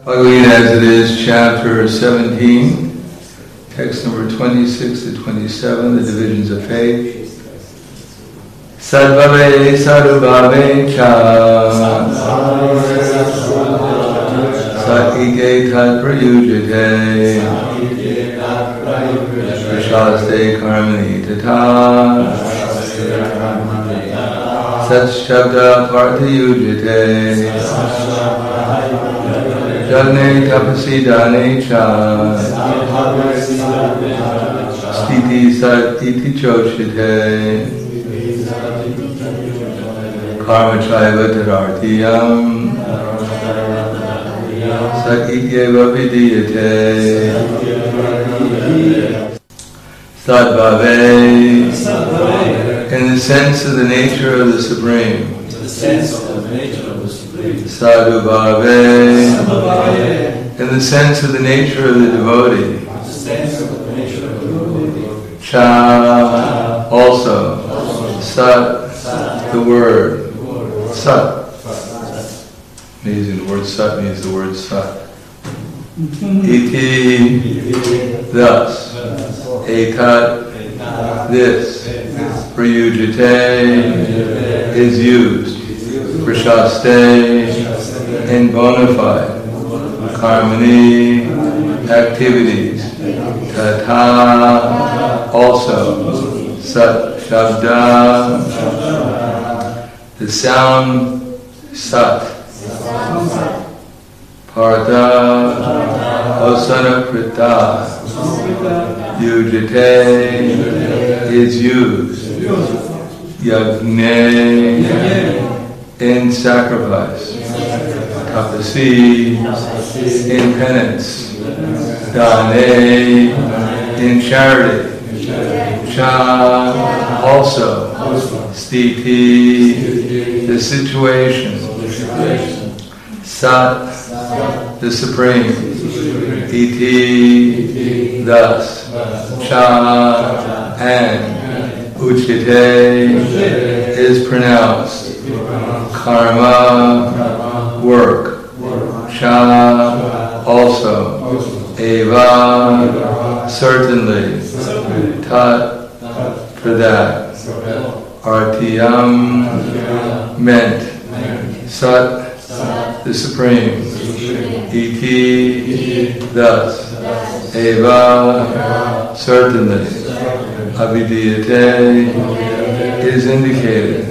Bhagavad Gita as it is, chapter 17, text number 26 to 27, the divisions of faith. Sadvave sarubhave cha Satike tat prayujate Prashaste karmani tata Sat shabda partayujate Jagne tapasi dane cha Stiti sat iti choshite Karma chaiva tadartiyam Sat ityeva vidiyate Sadvave in the sense of the nature of the Supreme. Sadhubhave in the sense of the nature of the devotee. Cha also. Sat the word. Sat. Amazing, the word sat means the word sat. Iti, thus. Etat, this. Prayujate is used. Prashaste, in bona fide. Karmani, activities. Tata, also. Sat, shabda, the sound sat. Partha, osana prita. Yujate is used. Yagne, in sacrifice. Tapasi, in penance. Dane, in charity. Cha, also. Stiti, the situation. Sat, the Supreme. Iti, thus. Cha, and. Uchite is pronounced. Karma, work. Cha, also. Eva, certainly. Tat, for that. Artiyam, meant. Sat, the Supreme. Iti, thus. Eva, certainly. Avidiyate is indicated.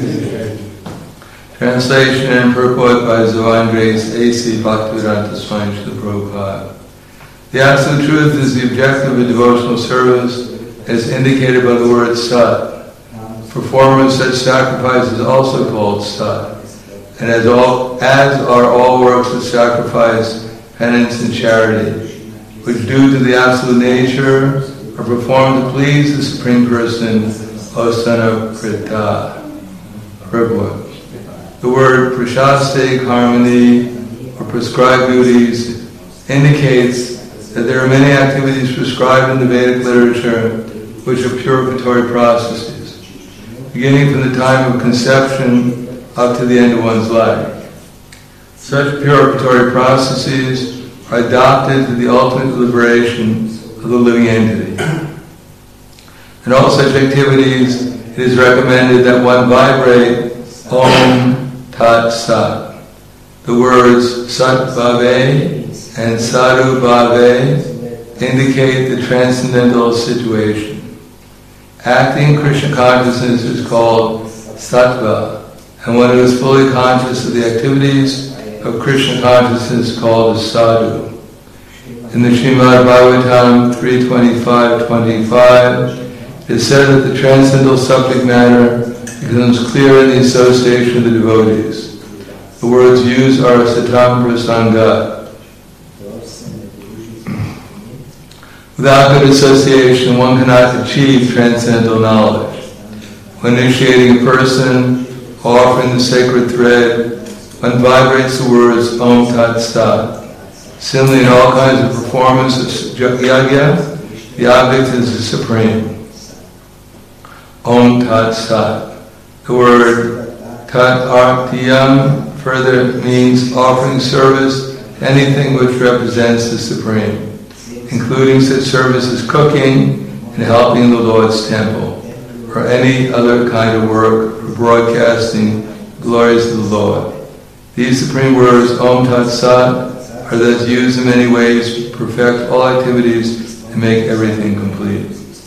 Translation and purport by Zoandres A.C. Bhaktivedanta Swami Srila Prabhupada. The absolute truth is the objective of devotional service as indicated by the word sat. Performance of such sacrifice is also called sat, and as are all works of sacrifice, penance and charity, which due to the absolute nature are performed to please the Supreme Person, Osana Krita. Purport. The word prashaste karmani, or prescribed duties, indicates that there are many activities prescribed in the Vedic literature which are purificatory processes, beginning from the time of conception up to the end of one's life. Such purificatory processes are adopted to the ultimate liberation of the living entity. In all such activities, it is recommended that one vibrate Om Tat Sat. The words Sat Bhave and Sadhu Bhave indicate the transcendental situation. Acting Krishna consciousness is called Sattva, and one who is fully conscious of the activities of Krishna consciousness is called a Sadhu. In the Srimad Bhagavatam 3.25.25, it is said that the transcendental subject matter becomes clear in the association of the devotees. The words used are Satam Prasanga. Without good association, one cannot achieve transcendental knowledge. When initiating a person, offering the sacred thread, one vibrates the words Om Tat Sat. Similarly, in all kinds of performance of yajna, the object is the Supreme. Om Tat Sat. The word Tat Artiyam further means offering service anything which represents the Supreme, including such service as cooking and helping the Lord's temple, or any other kind of work for broadcasting glories of the Lord. These supreme words, Om Tat Sat, are thus used in many ways to perfect all activities and make everything complete.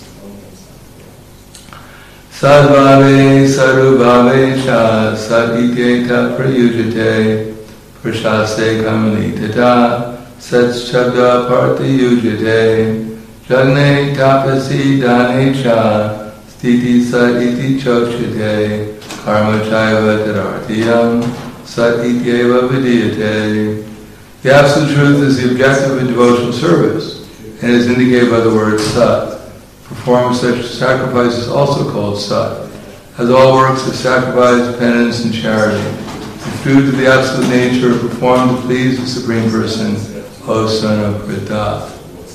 Sadvave Sarubhave Cha Saditeta Prayujate Prashaste Kamalitata Sat-Shabda Partiyujate Jagne Tapasi Dane Cha Stiti Sat-Iti Chochate Karma Chaiva Tadartiyam Sat-Ityeva Vidiyate. The absolute truth is the objective of devotional service, and is indicated by the word Sat. Perform such sacrifice is also called Sat, as all works of sacrifice, penance, and charity. The truth of the absolute nature are performed to please the Supreme Person, O son of Pritha.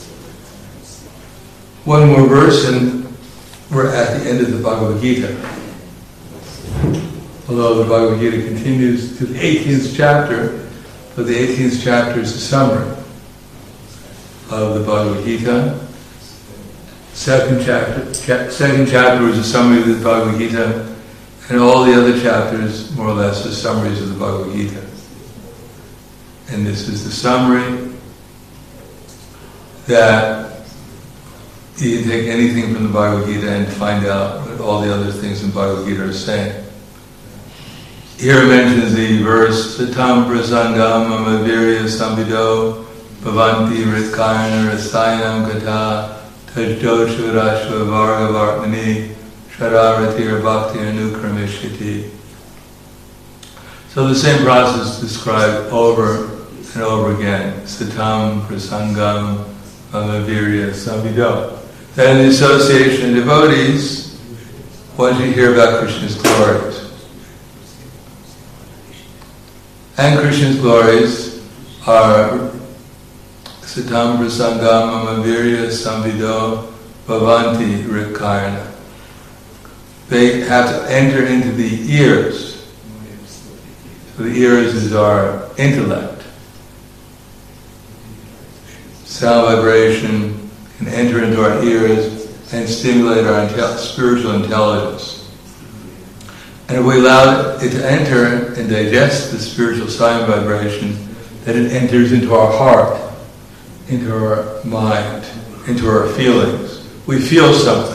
One more verse, and we're at the end of the Bhagavad Gita. Although the Bhagavad Gita continues to the 18th chapter, but the 18th chapter is a summary of the Bhagavad Gita. Second chapter is a summary of the Bhagavad Gita, and all the other chapters, more or less, are summaries of the Bhagavad Gita. And this is the summary that you can take anything from the Bhagavad Gita and find out what all the other things in the Bhagavad Gita are saying. Here it mentions the verse, Satam prasangam amavirya samvido bhavanti ritkarna rasayanam gata Tajjoshu Rashva Varga Vartmani Shadaratir Bhakti Anukramishiti. So the same process described over and over again. Satam Prasangam Amavirya Samvido. That in the association of devotees, once you hear about Krishna's glories. And Krishna's glories are Satam Prasangam Amavirya Samvido Bhavanti Rikarna. They have to enter into the ears. So the ears is our intellect. Sound vibration can enter into our ears and stimulate our spiritual intelligence. And if we allow it to enter and digest the spiritual sound vibration, then it enters into our heart, into our mind, into our feelings. We feel something.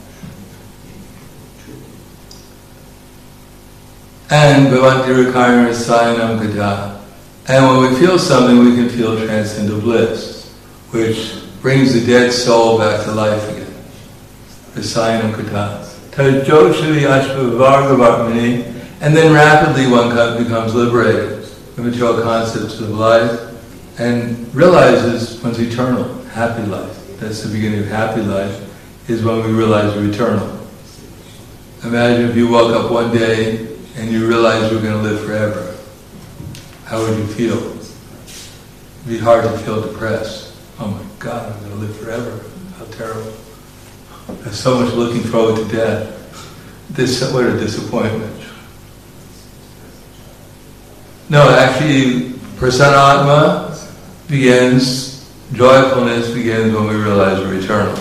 And Bhavanti Rikarna Sayanam Gata. And when we feel something, we can feel transcendental bliss, which brings the dead soul back to life again. Rasayanam Gata. Tajjoshali Ashva Varga Vartmani. And then rapidly one becomes liberated from material concepts of life and realizes one's eternal, happy life. That's the beginning of happy life, is when we realize we're eternal. Imagine if you woke up one day and you realize you're going to live forever. How would you feel? It'd be hard to feel depressed. Oh my God, I'm going to live forever. How terrible. There's so much looking forward to death. What a disappointment. No, actually, Prasanna begins, joyfulness begins when we realize we're eternal.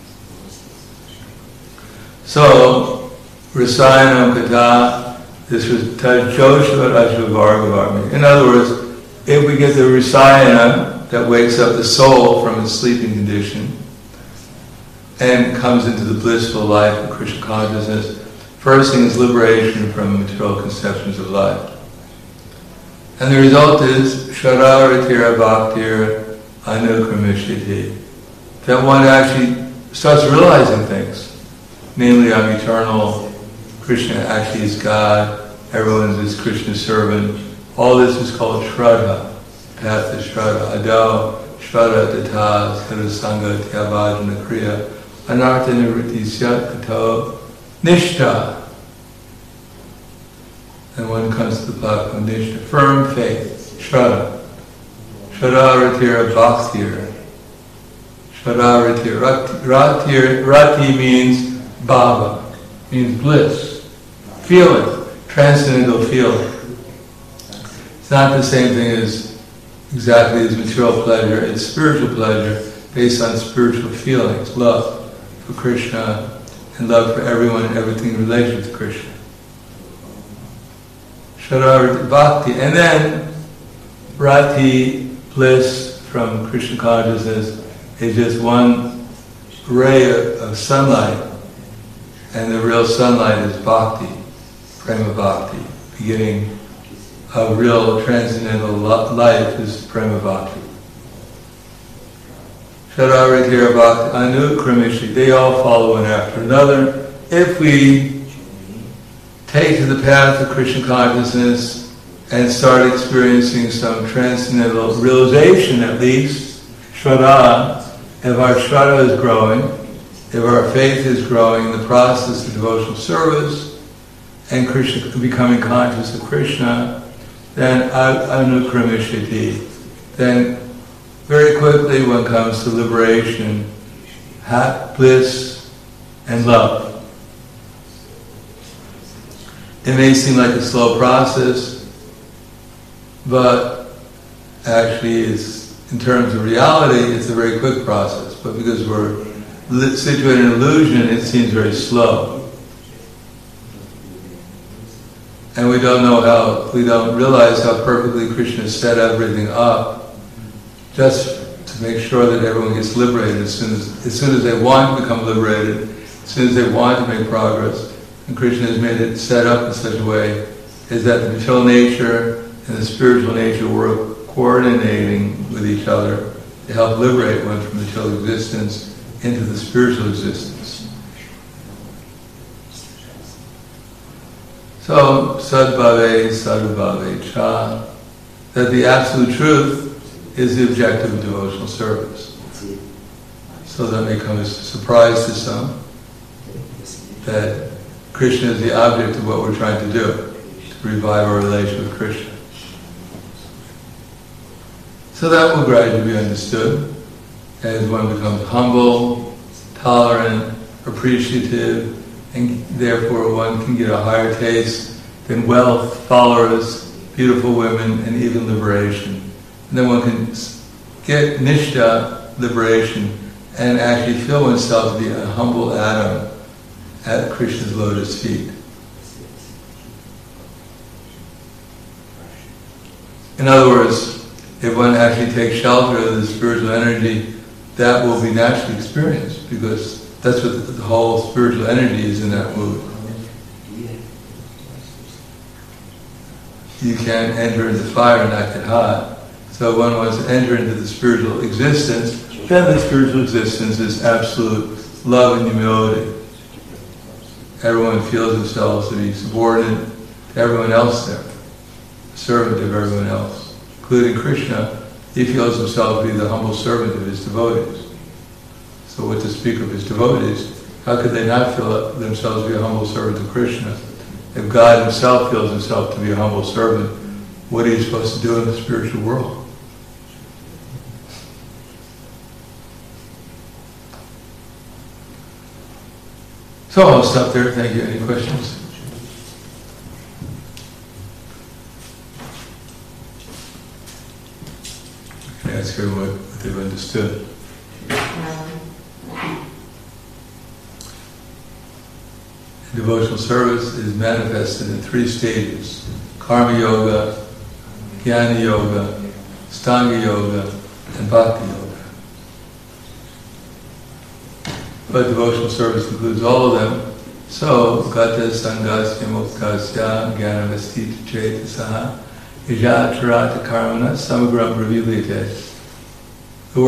So, Rasayanam Kata, this was Tajjoshva Rashva Varga Vartmani. In other words, if we get the Rasayana that wakes up the soul from its sleeping condition and comes into the blissful life of Krishna consciousness, first thing is liberation from material conceptions of life. And the result is Shadaratira Bhaktir Anukramishiti. That one actually starts realizing things. Namely, I'm eternal, Krishna actually is God, everyone is Krishna's servant. All this is called Shraddha, path to Shraddha. Ado, Shraddha Tata, Sadhusanga Tyabhajana Kriya, Anartha Nivritti Syat Kato, Nishtha. And one comes to the platform, Nishtha, firm faith, Shraddha. Shraddha Bhaktir. Shraddha Rati means Bhava, means bliss, feeling, transcendental feeling. It's not the same thing as exactly as material pleasure. It's spiritual pleasure based on spiritual feelings, love for Krishna and love for everyone and everything in relation to Krishna. Shraddha Bhakti, and then Rati, bliss from Krishna consciousness, is just one ray of sunlight, and the real sunlight is Bhakti, Prema Bhakti, beginning of real transcendental life is Prema Bhakti. Shraddha Bhakti, Anu Krimishi, they all follow one after another. If we take to the path of Krishna consciousness and start experiencing some transcendental realization, at least, Shraddha, if our Shraddha is growing, if our faith is growing in the process of devotional service, and Krishna becoming conscious of Krishna, then Anukramishati, then very quickly one comes to liberation, bliss, and love. It may seem like a slow process, but actually it's, in terms of reality, it's a very quick process. But because we're situated in illusion, it seems very slow. And we don't realize how perfectly Krishna set everything up just to make sure that everyone gets liberated as soon as they want to become liberated, as soon as they want to make progress. And Krishna has made it set up in such a way is that the material nature and the spiritual nature work coordinating with each other to help liberate one from material existence into the spiritual existence. So, sadbhave, sadbhave cha, that the absolute truth is the objective of devotional service. So that may come as a surprise to some, that Krishna is the object of what we're trying to do, to revive our relation with Krishna. So that will gradually be understood as one becomes humble, tolerant, appreciative, and therefore one can get a higher taste than wealth, followers, beautiful women, and even liberation. And then one can get nishta, liberation, and actually feel oneself to be a humble atom at Krishna's lotus feet. In other words, if one actually takes shelter of the spiritual energy, that will be naturally experienced, because that's what the whole spiritual energy is in that mood. You can't enter into fire and not get hot. So if one wants to enter into the spiritual existence, then the spiritual existence is absolute love and humility. Everyone feels themselves to be subordinate to everyone else there, servant of everyone else, including Krishna. He feels himself to be the humble servant of his devotees. So what to speak of his devotees, how could they not feel themselves to be a humble servant of Krishna? If God himself feels himself to be a humble servant, what are you supposed to do in the spiritual world? So I'll stop there. Thank you. Any questions? I can ask her what they've understood. Devotional service is manifested in 3 stages: Karma Yoga, Jnana Yoga, Stanga Yoga, and Bhakti Yoga. But devotional service includes all of them. So, Gata Sangasya Muktasya Jnanavastita Chetasaha Ijacharata Karmana Samagram Pravilite. The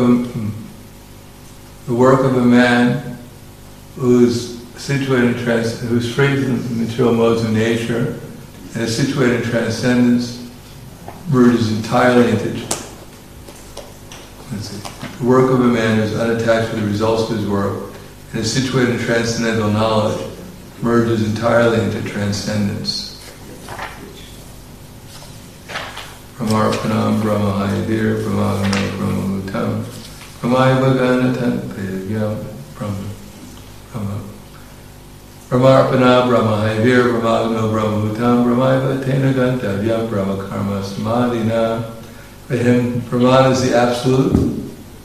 work of a man who's situated in who's free from the material modes of nature and is situated in transcendence merges entirely into. The work of a man who is unattached to the results of his work and is situated in transcendental knowledge merges entirely into transcendence. Brahmarpanam Brahmahayadir Brahmagana Brahmamutam Brahmayavaganatan Peyagyam Brahma Brahmarpanam Brahmahayadir Brahmagana Brahmamutam Brahmayava Tena Gantavyam Brahmakarma Samadhina For him, Brahman is the absolute.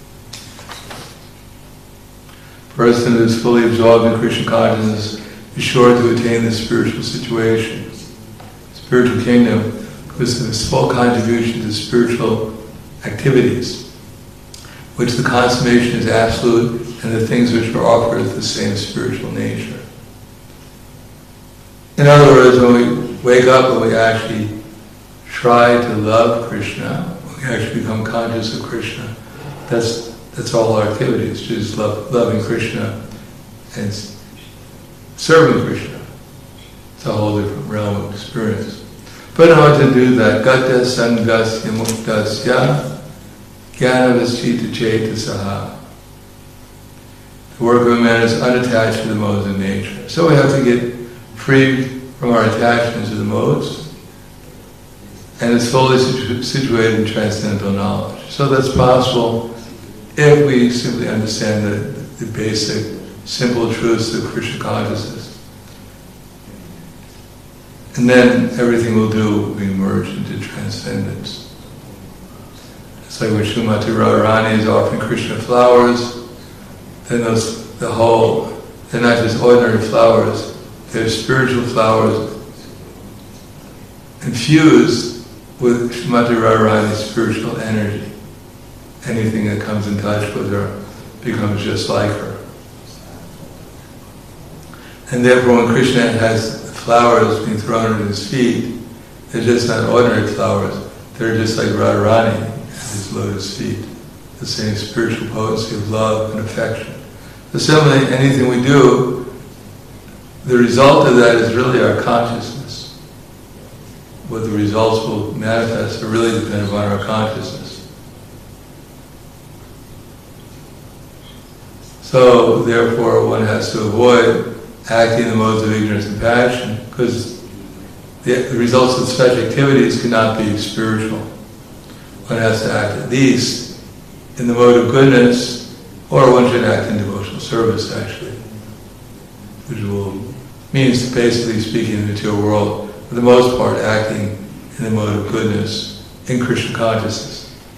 Person who is fully absorbed in Krishna consciousness is sure to attain the spiritual situation. Spiritual kingdom is his full contribution to spiritual activities, which the consummation is absolute, and the things which are offered is the same spiritual nature. In other words, when we wake up and we actually try to love Krishna, we actually become conscious of Krishna. That's all our activities, just loving Krishna and serving Krishna. It's a whole different realm of experience. But in order to do that, Gata Sangasya Muktasya Jnanavischita Chetasaha. The work of a man is unattached to the modes of nature. So we have to get free from our attachments to the modes, and it's fully situated in transcendental knowledge. So that's possible if we simply understand the basic, simple truths of Krishna consciousness. And then everything we'll do will be merged into transcendence. It's like when Srimati Radharani is offering Krishna flowers, then they're not just ordinary flowers, they're spiritual flowers infused with Srimati Radharani's spiritual energy. Anything that comes in touch with her becomes just like her. And therefore when Krishna has flowers being thrown at his feet, they're just not ordinary flowers, they're just like Radharani at his lotus feet. The same spiritual potency of love and affection. So similarly, anything we do, the result of that is really our consciousness. What the results will manifest are really dependent upon our consciousness. So, therefore, one has to avoid acting in the modes of ignorance and passion, because the results of such activities cannot be spiritual. One has to act at least in the mode of goodness, or one should act in devotional service, actually, which means, basically speaking, in the material world, for the most part, acting in the mode of goodness in Krishna consciousness.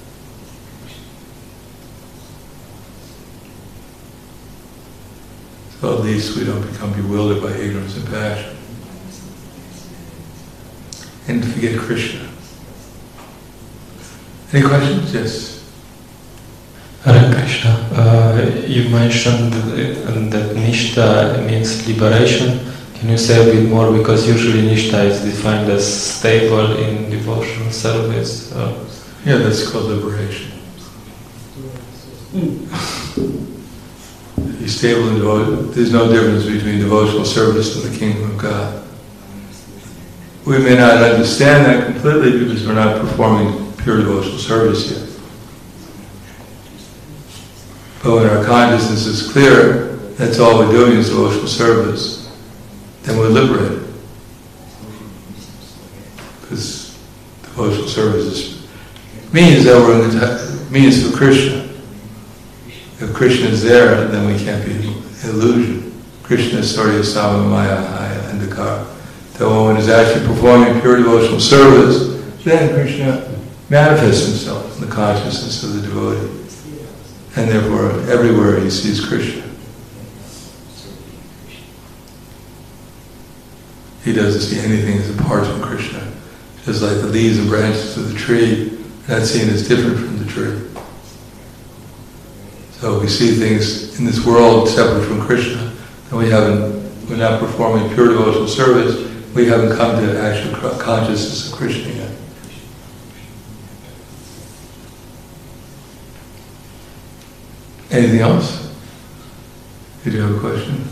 So at least we don't become bewildered by ignorance and passion. And forget Krishna. Any questions? Yes. Hare Krishna. You mentioned that Nishta means liberation. Can you say a bit more? Because usually Nishta is defined as stable in devotional service. Yeah, that's called liberation. He's stable in devotion. There's no difference between devotional service and the kingdom of God. We may not understand that completely because we're not performing pure devotional service yet. But when our consciousness is clear, that's all we're doing is devotional service, then we're liberated. Because devotional service means that we're in the means for Krishna. If Krishna is there, then we can't be illusion. Krishna is Surya Samamaya Andhakara. That when one is actually performing pure devotional service, then Krishna manifests himself in the consciousness of the devotee. And therefore, everywhere he sees Krishna. He doesn't see anything as apart from Krishna. Just like the leaves and branches of the tree, not seen as different from the tree. So we see things in this world separate from Krishna, and we're not performing pure devotional service, we haven't come to actual consciousness of Krishna yet. Anything else? Did you have a question?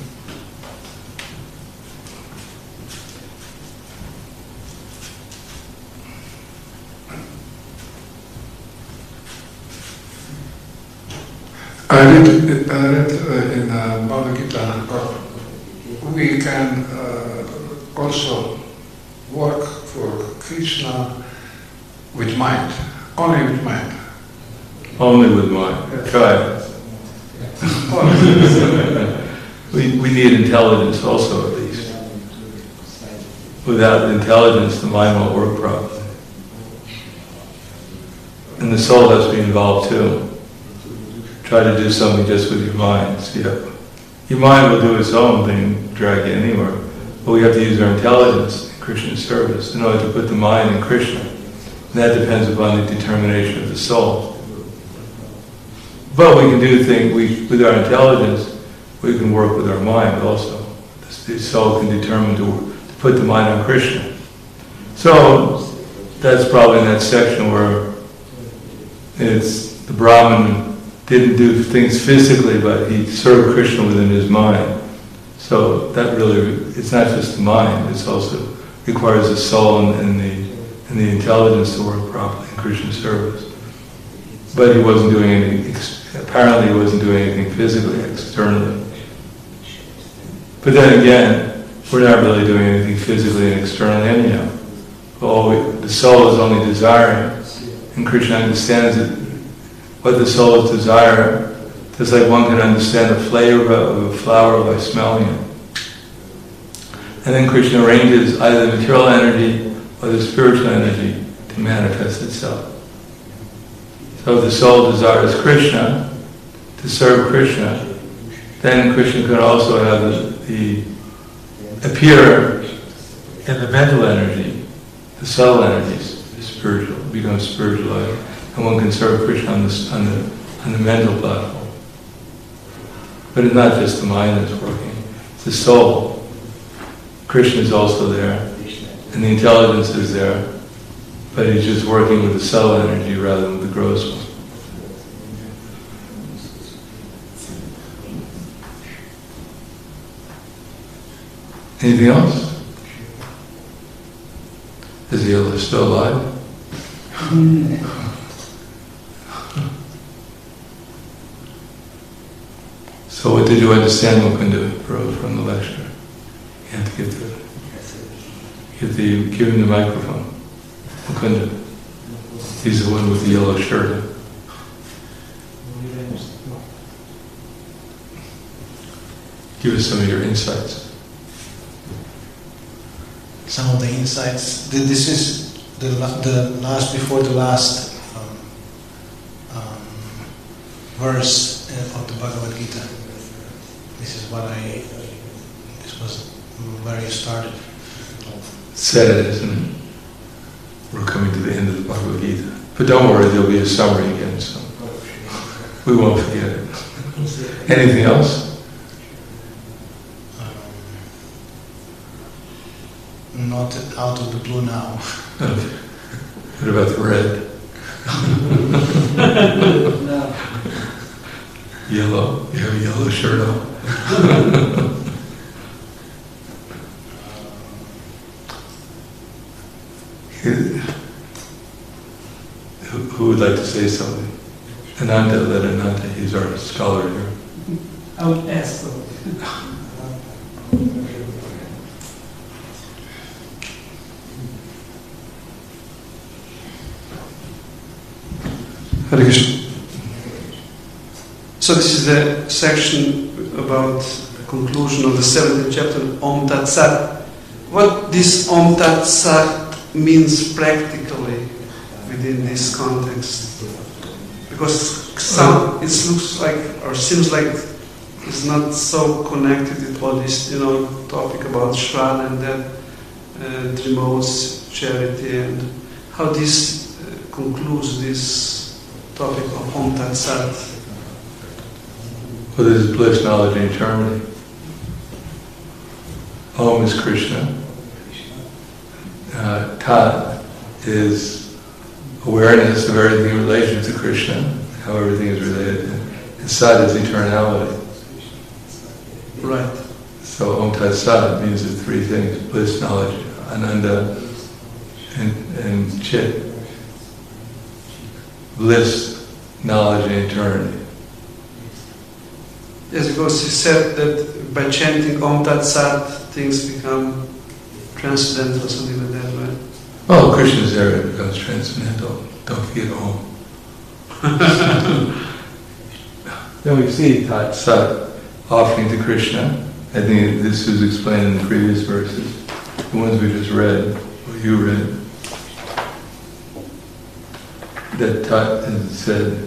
I read in Bhagavad Gita, we can also work for Krishna with mind, only with mind. Only with mind. Yeah. Try it. we need intelligence also, at least. Without intelligence, the mind won't work properly. And the soul has to be involved too. Try to do something just with your mind. So your mind will do its own thing, drag you anywhere. But we have to use our intelligence in Krishna service in order to put the mind in Krishna. And that depends upon the determination of the soul. But we can do things, with our intelligence, we can work with our mind also. The soul can determine to put the mind on Krishna. So, that's probably in that section where it's the Brahman didn't do things physically, but he served Krishna within his mind. So that really, it's not just the mind, it also requires the soul and the intelligence to work properly in Krishna service. But he wasn't doing anything, apparently he wasn't doing anything physically, externally. But then again, we're not really doing anything physically and externally anyhow. The soul is only desiring, and Krishna understands it, what the soul is desiring, just like one can understand the flavor of a flower by smelling it. And then Krishna arranges either the material energy or the spiritual energy to manifest itself. So if the soul desires Krishna, to serve Krishna, then Krishna could also have the appear in the mental energy, the subtle energies, the spiritual, become spiritualized, and one can serve Krishna on the mental platform. But it's not just the mind that's working; it's the soul. Krishna is also there, and the intelligence is there, but he's just working with the subtle energy rather than with the gross one. Anything else? Is he still alive? So what did you understand, Mukunda, from the lecture? You have to give him the microphone. Mukunda. He's the one with the yellow shirt. Give us some of your insights. Some of the insights. This is the last before the last verse of the Bhagavad Gita. This was where you started. Said it, isn't it? We're coming to the end of the Bhagavad Gita. But don't worry, there'll be a summary again, so we won't forget it. Anything else? Not out of the blue now. What about the red? No. Yellow? You have a yellow shirt on. Who would like to say something? Ananta, let Ananta, he's our scholar here. I would ask so. Hare Krishna. So this is the section about the conclusion of the 7th chapter, Om Tat Sat. What this Om Tat Sat means practically within this context? Because it looks like, or seems like, it's not so connected with all this, topic about Shraddha and that remotes charity, and how this concludes this topic of Om Tat Sat. Well, this is bliss, knowledge, and eternity. Om is Krishna. Tat is awareness of everything in relation to Krishna, how everything is related to him. And Sat is eternality. Right. So Om Tat Sat means the three things: bliss, knowledge, Ananda, and Chit. Bliss, knowledge, and eternity. Yes, because he said that by chanting Om Tat Sat, things become transcendental or something like that, right? Oh, Krishna's there, it becomes transcendental. Don't forget Om. Then we see Tat Sat, offering to Krishna. I think this was explained in the previous verses, the ones we just read, or you read. that Tat has said.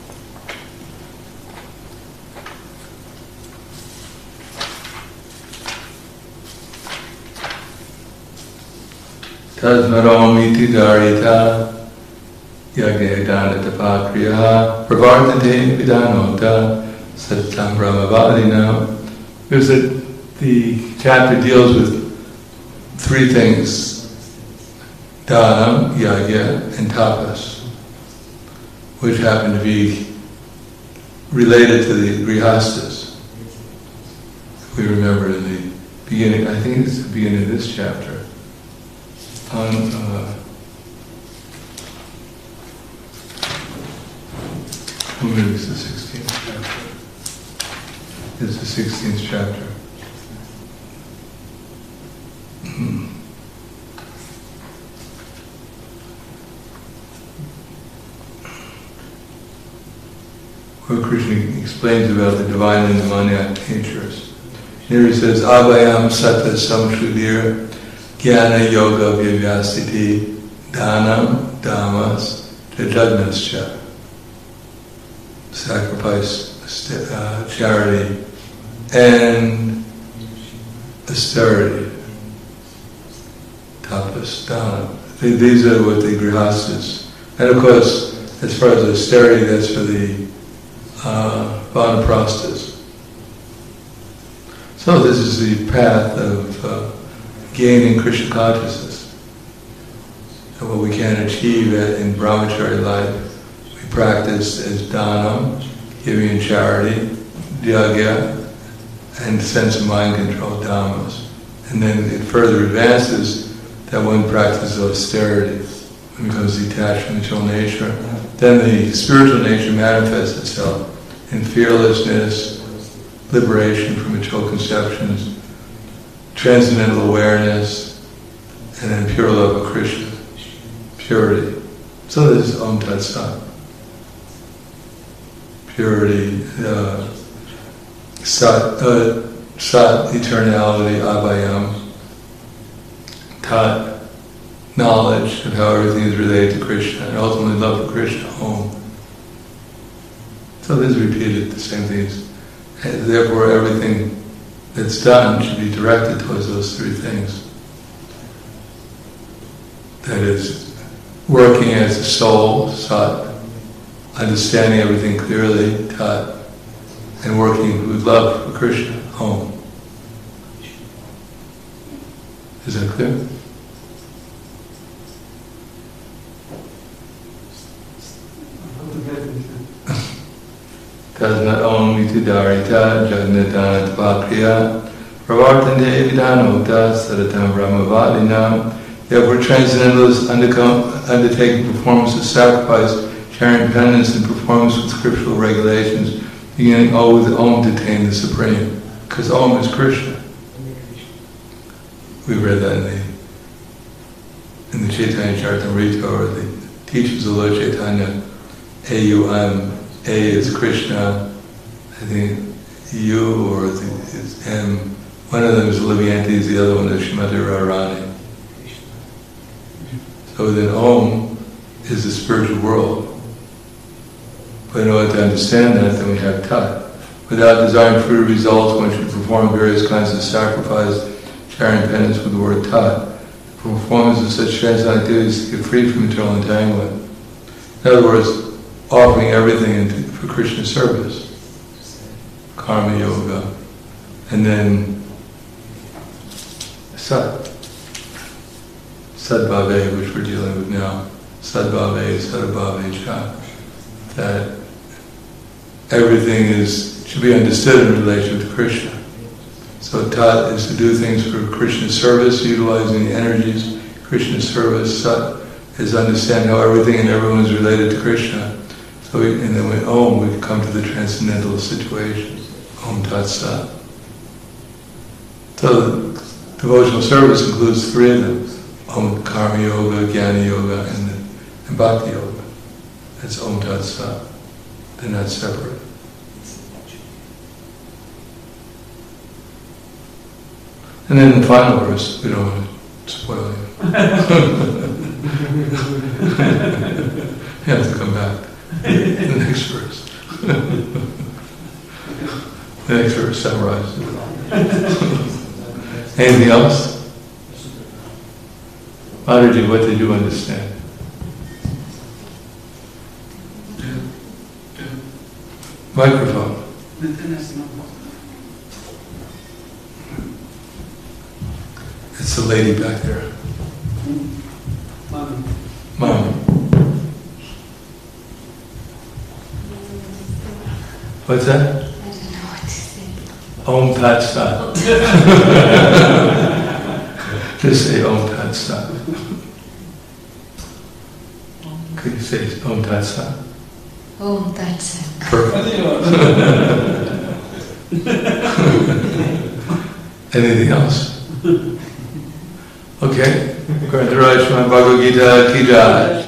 Tasmaromiti Darita Yagedana Tapakriya Pravartate Vidanota Satam Brahmavadina. There's the chapter deals with three things: Dhanam, Yagya, and Tapas, which happen to be related to the Grihastas. We remember in the beginning, I think it's the beginning of this chapter, on maybe it's the 16th chapter. It's the 16th chapter. Where Krishna explains about the divine and demoniac natures. Here he says, Abhayam Satta Samshudir Jnana Yoga Vyasiti Dhanam Dhamas Jajagnascha. Sacrifice, charity, and austerity. Tapas, dhanam. These are what the grihastas. And of course, as far as austerity, that's for the vanaprasthas. So this is the path of gaining Krishna consciousness. And what we can achieve in brahmachari life, we practice as dhanam, giving in charity, yagya, and sense of mind control, dhammas. And then it further advances that one practices austerity, one becomes detached from material nature. Then the spiritual nature manifests itself in fearlessness, liberation from material conceptions, transcendental awareness, and then pure love of Krishna, purity. So this is Om Tat Sat. Purity, Sat, eternality, Abhayam, Tat, knowledge of how everything is related to Krishna, and ultimately love for Krishna, Om. So this is repeated, the same things. And therefore everything that's done should be directed towards those three things. That is, working as a soul, Sat, understanding everything clearly, Tat, and working with love for Krishna, Om. Is that clear? Tasmat Om Iti Darita Jagnatana Tapakriya Pravartante Vidanota Sadatam Brahmavadina. Therefore transcendentalists undertake the performance of sacrifice, sharing penance and performance with scriptural regulations, beginning all with Om to attain the Supreme. Because Om is Krishna. We read that in the Chaitanya Charitamrita, or the teachings of Lord Chaitanya. A-U-M, A is Krishna, I think U or is M. One of them is living entities, the other one is Shrimati Radharani. So then Om is the spiritual world. But in order to understand that, then we have Tat. Without desiring fruit or results, one should perform various kinds of sacrifice, sharing penance with the word Tat. The performance of such transcendental activities to get free from material entanglement. In other words, offering everything for Krishna service, karma yoga, and then Sat, Sadbhave, which we're dealing with now, Sadbhave, Sadabhave Cha, that everything should be understood in relation to Krishna. So Tat is to do things for Krishna's service, utilizing the energies of Krishna's service. Sat is understand how everything and everyone is related to Krishna. So and then with Om, we come to the transcendental situation. Om Tat Sat. So devotional service includes three of them. Om Karma Yoga, Jnana Yoga, and Bhakti Yoga. That's Om Tat Sat. They're not separate. And then the final verse, we don't want to spoil you. You have to come back. The next verse. The next verse summarizes it. Anything else? Mataji, what did you understand? Microphone. It's the lady back there. Mom. What's that? I don't know what to say. Om Tat Sat. Just say Om Tat Sat. Could you say Om Tat Sat? Om Tat Sat. Perfect. Anything else? Okay. Grantharaj Srimad Bhagavad Gita Ki Jai.